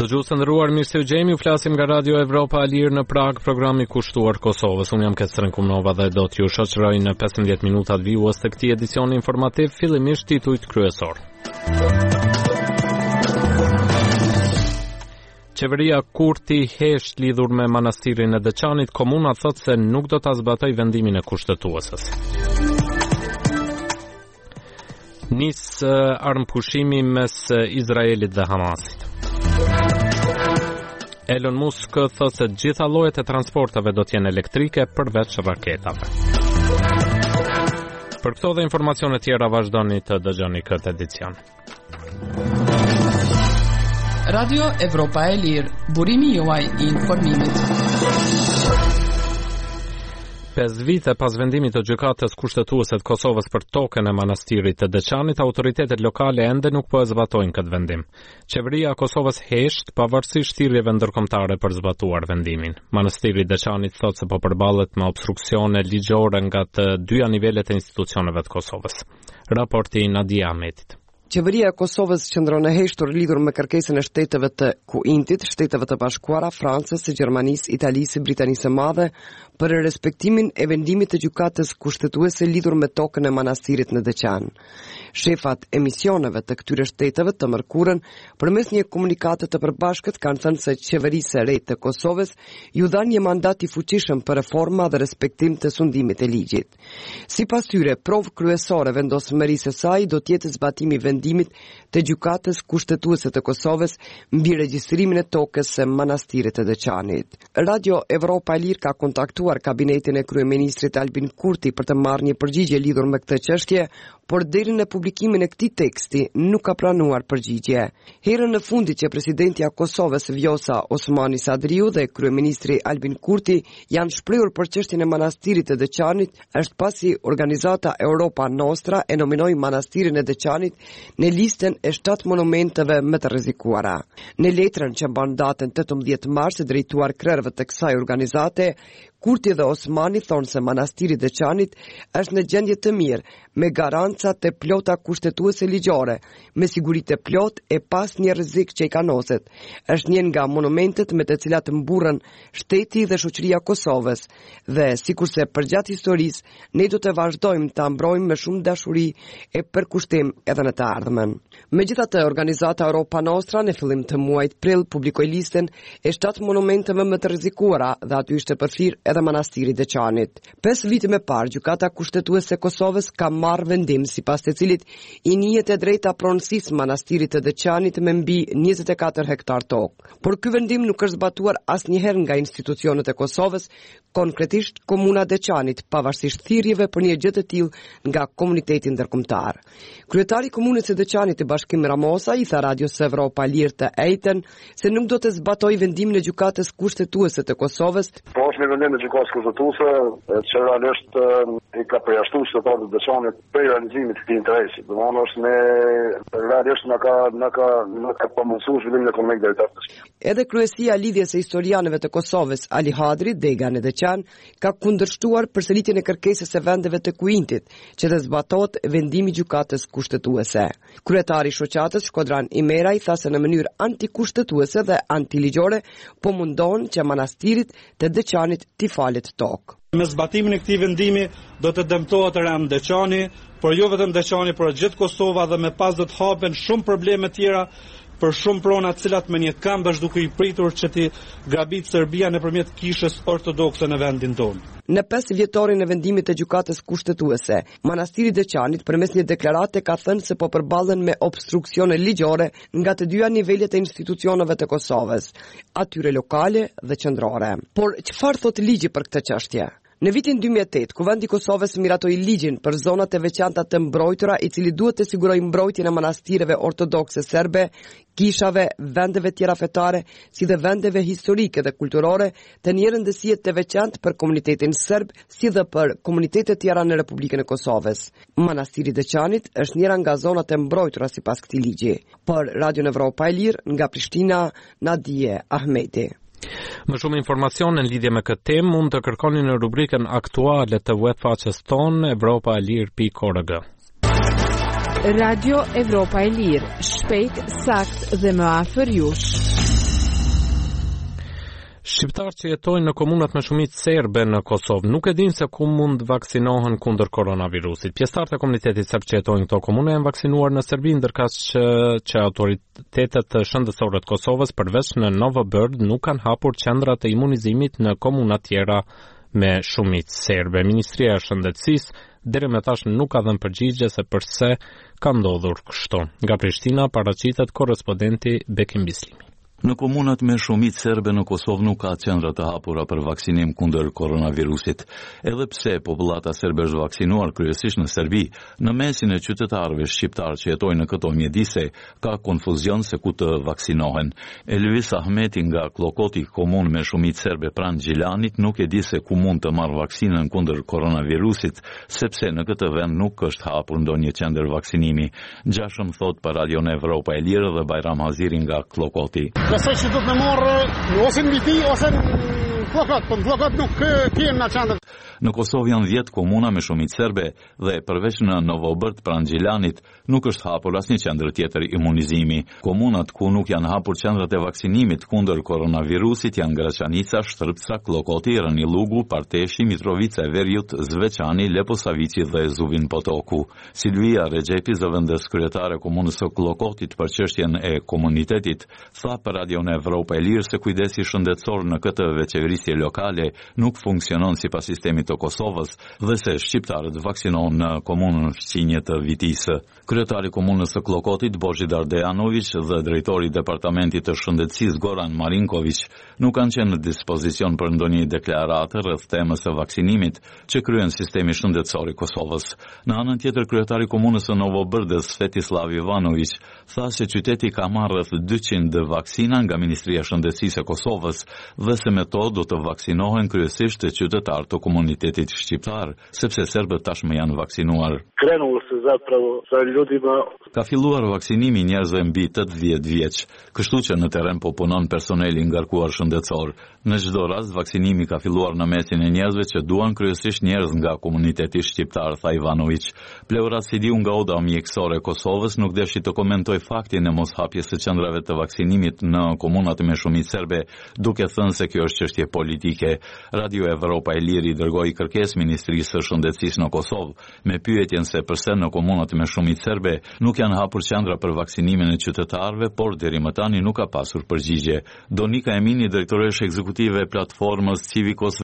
Dëgjues të nderuar, mirë se u gjejmë. Ju flasim nga Radio Evropa e Lirë në Prag, programi kushtuar Kosovës. Unë jam Ketrin Kumnova dhe do t'ju shoqëroj në 15 minutat vijues të këtij edicioni informativ, fillimisht titujt kryesor. Qeveria Kurti hesht lidhur me manastirin e Deçanit, komuna thot se nuk do ta zbatoj vendimin e kushtetuesës. Nis armpushimi mes Izraelit dhe Hamasit. Elon Musk thot se gjitha llojet e transporteve do të jenë elektrike përveç raketave. Për këto dhe informacione tjera vazhdoni të dëgjoni këtë edicion. Radio Evropa e Lirë, burimi juaj I informimit. 5 vite pas vendimit të gjykatës kushtetuese të Kosovës për tokën e manastirit të Deçanit, autoritetet lokale ende nuk po e zbatojnë këtë vendim. Qeveria e Kosovës hesht pavarësisht thirrjeve ndërkombëtare për zbatuar vendimin. Manastiri I Deçanit thotë se po përballet me obstruksione ligjore nga të dyja nivelet e institucioneve të Kosovës. Raporti Nadia Ahmetit. Qeveria e Kosovës qëndron e heshtur lidhur me kërkesën e shteteve të Kuintit, Shteteve të Bashkuara, Francës, Gjermanisë, Italisë, Britanisë së Madhe për respektimin e vendimit të gjykatës kushtetuese lidhur me tokën e manastirit në Deçan. Shefat e misioneve të këtyre shteteve të mërkurën përmes një komunikate të përbashkët kanë thënë se qeverisë e re të Kosovës ju dhan një mandat I fuqishëm për reforma dhe respektim të sundimit e ligjit. Sipas tyre, provë kryesore vendosmërisë së saj do të jetë zbatimi vendimit të gjykatës kushtetuese të Kosovës mbi regjistrimin e tokës së manastirit të Deçanit. Radio Evropa e Lirë ka kontaktuar kabinetin e kryeministrit Albin Kurti për të marrë një përgjigje lidhur me këtë çështje, por deri në publikimin e këtij teksti nuk ka pranuar përgjigje. Herën në fundit që presidenti I Kosovës Vjosa Osmani Sadriu dhe kryeministri Albin Kurti janë shprehur për çështjen e manastirit të Deçanit, është pasi organizata Europa Nostra e nominoi manastirin e Deçanit në listën e 7 monumenteve më të rrezikuara. Në letrën që mban datën 18 mars e drejtuar krerëve të kësaj organizate, Kurti dhe Osmani thonë se manastiri Deçanit është në gjendje të mirë, me garanca të plota kushtetuese ligjore, me siguri të plot e pas një rrezik që I kanoset. Është një nga monumentet me të cilat mburren shteti dhe shoqëria Kosovës dhe sikurse përgjatë historisë ne do të vazhdojmë ta mbrojmë me shumë dashuri e përkushtim edhe në të ardhmen. Megjithatë, organizata Europa Nostra në fillim të muajit prill publikoi listën e 7 monumenteve më të rrezikuara dhe aty ishte përfshirë edhe manastiri Deçanit. 5 vite më parë, gjykata kushtetuese e Kosovës ka marrë vendim sipas të cilit I njihet e drejta pronësisë manastirit të Deçanit me mbi 24 hektar tokë. Por ky vendim nuk është zbatuar asnjëherë nga institucionet e Kosovës, konkretisht komuna Deçanit, pavarësisht thirrjeve për një gjë të tillë nga komuniteti ndërkombëtar. Kryetari I komunës së Deçanit Bashkim Ramosa I tha Radios Evropa Lirë të Ejten se nuk do të zbatoj vendimin e gjykatës kushtetuese të Kosovës. Po është një vendim e gjykatës kushtetuese që realisht I ka përjashtuar shtetarët e Deçanit për realizimin e këtij interesi. Domthonë është me realisht na ka përmirësuar zhvillimin ekonomik deri tash. Edhe kryesia e lidhjes së historianëve të Kosovës, Ali Hadri, dega në Deçan, ka kundërshtuar përsëritjen e kërkesës së vendeve të Kuintit, që të zbatohet vendimi I gjykatës kushtetuese. Kryetari I shoqatës Shkodran Imeraj tha se në mënyrë antikushtetuese dhe antiligjore po mundohen që manastirit të Deçanit t'i falet tokë. Me zbatimin e këtij vendimi do të dëmtohet rënd Deçani, por jo vetëm Deçani, por gjithë Kosova dhe me pas do të hapen shumë probleme tjera për shumë prona të cilat me një këmbë është duke I pritur që ti grabit Serbia nëpërmjet kishës ortodokse në vendin tonë. Në 5 vjetorin e vendimit të gjykatës kushtetuese, manastiri Deçanit përmes një deklarate ka thënë se po përballen me obstruksione ligjore nga të dyja nivelet e institucioneve të Kosovës, atyre lokale dhe qendrore. Por çfarë thot ligji për këtë çështje? Në vitin 2008, Kuvendi I Kosovës miratoi ligjin për zonat e veçanta të mbrojtura, I cili duhet të sigurojë mbrojtjen e manastireve ortodokse serbe, kishave, vendeve tjera fetare, si dhe vendeve historike dhe kulturore, të një rëndësie të veçantë për komunitetin serb, si dhe për komunitetet tjera në Republikën e Kosovës. Manastiri Deçanit është njëra nga zonat e mbrojtura sipas këtij ligji. Për Radio Evropa e Lirë, nga Prishtina, Nadia Ahmeti. Më shumë informacione në lidhje me këtë temë mund të kërkoni në rubrikën aktuale të webfaqes tonë evropaelir.org. Radio Evropa e Lirë, shpejt, sakt dhe më afër jush. Shqiptarë që jetojnë në komunat me shumicë serbe në Kosovë nuk e dinë se ku mund vaksinohen kundër koronavirusit. Pjesëtarët e komunitetit serb që jetojnë këto komune janë vaksinuar në Serbi, ndërkaq që autoritetet shëndetësore të Kosovës përveç në Novo Bird nuk kanë hapur qendrat e imunizimit në komuna tjera me shumicë serbe. Ministria e Shëndetësisë deri më tash nuk ka dhënë përgjigje se pse ka ndodhur kështu. Nga Prishtina paraqitet korrespondenti Bekim Bislimi. Në komunat me shumicë serbe në Kosovë nuk ka qendra të hapura për vaksinim kundër koronavirusit. Edhe pse popullata serbe është vaksinuar kryesisht në Serbi, në mesin e qytetarëve shqiptar që jetojnë në këto mjedise, ka konfuzion se ku të vaksinohen. Elvis Ahmeti nga Klokoti, komunë me shumicë serbe pranë Gjilanit, nuk e di se ku mund të marrë vaksinën kundër koronavirusit, sepse në këtë vend nuk është hapur ndonjë qendër vaksinimi. Gjashëm thot për Radion Evropa e Lirë dhe Bajram Haziri nga Klokoti. Besoj që do të më marrë ose në Viti ose në Flokot, po në Flokot nuk kemë në qendër. Në Kosovë janë 10 komuna me shumicë serbe dhe përveç në Novobërt pranë Gjilanit nuk është hapur asnjë qendër tjetër imunizimi. Komunat ku nuk janë hapur qendrat e vaksinimit kundër koronavirusit janë Graçanica, Shtrpca, Klokoti, Rënilugu, Parteshi, Mitrovica e Veriut, Zveçani, Leposavici dhe Zuvin Potoku. Silvia Regjepi, zëvendës kryetare e komunës së Klokotit për çështjen e komunitetit, tha për Radion Evropa e Lirë se kujdesi shëndetësor në këtë veçeverisje lokale nuk funksionon sipas sistemit të Kosovës dhe se shqiptarët vaksinohen në komunën Fqinje të Vitisë. Kryetari i komunës së Klokotit, Božidar Dejanović, dhe drejtori i departamentit të shëndetësisë Goran Marinković nuk kanë qenë në dispozicion për ndonjë deklaratë rreth temës së vaksinimit që kryen sistemi shëndetësor i Kosovës. Në anën tjetër, kryetari i komunës së Novobërdës, Svetislav Ivanović, tha se qyteti ka marrë rreth 200 vaksina nga Ministria e Shëndetësisë e Kosovës dhe se me to do të vaksinohen kryesisht qytetarë të komunitetit shqiptar, sepse serbët tashmë janë vaksinuar. Ka filluar vaksinimi njerëzve mbi 80 vjeç, kështu që në terren po punon personeli ngarkuar shëndetësor. Në çdo rast vaksinimi ka filluar në mesin e njerëzve që duan kryesisht njerëz nga komuniteti shqiptar, tha Ivanović. Pleura Sidiu nga Oda mjekësore e Kosovës nuk deshi të komentoj faktin e moshapjes së qendrave të vaksinimit në komunat me shumicë serbe, duke thënë se kjo është çështje politike. Radio Evropa e Lirë i dërgoi kërkesë Ministrisë së Shëndetësisë në Kosovë me pyetjen se pse në komunat me shumicë serbe nuk janë hapur qendra për vaksinimin e qytetarëve, por deri më tani nuk ka pasur përgjigje. Donika Emini, drejtoresh ekzekutive e platformës Civicos